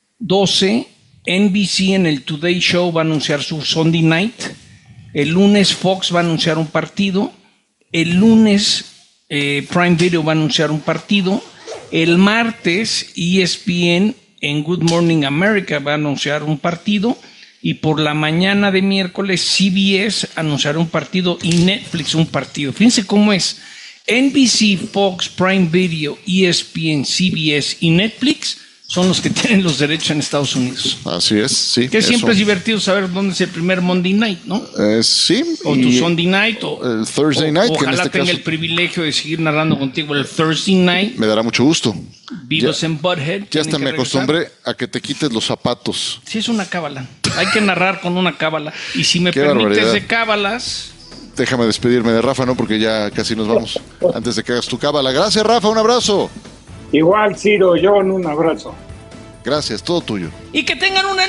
12, NBC en el Today Show va a anunciar su Sunday Night. El lunes Fox va a anunciar un partido. El lunes Prime Video va a anunciar un partido. El martes ESPN en Good Morning America va a anunciar un partido. Y por la mañana de miércoles CBS anunciará un partido y Netflix un partido. Fíjense cómo es. NBC, Fox, Prime Video, ESPN, CBS y Netflix son los que tienen los derechos en Estados Unidos. Así es, sí. Que siempre es divertido saber dónde es el primer Monday Night, ¿no? Sí. O tu Sunday Night. O el Thursday Night. Ojalá que en este tenga caso el privilegio de seguir narrando contigo el Thursday Night. Me dará mucho gusto. Beavis and Butthead. Ya hasta me acostumbré a que te quites los zapatos. Sí, es una cábala. Hay que narrar con una cábala. Y si me permites de cábalas... Déjame despedirme de Rafa, ¿no? Porque ya casi nos vamos. Antes de que hagas tu cábala. Gracias, Rafa. Un abrazo. Igual, Ciro. John, un abrazo. Gracias. Todo tuyo. Y que tengan un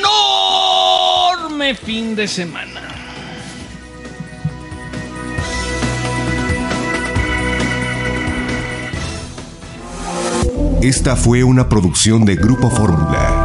enorme fin de semana. Esta fue una producción de Grupo Fórmula.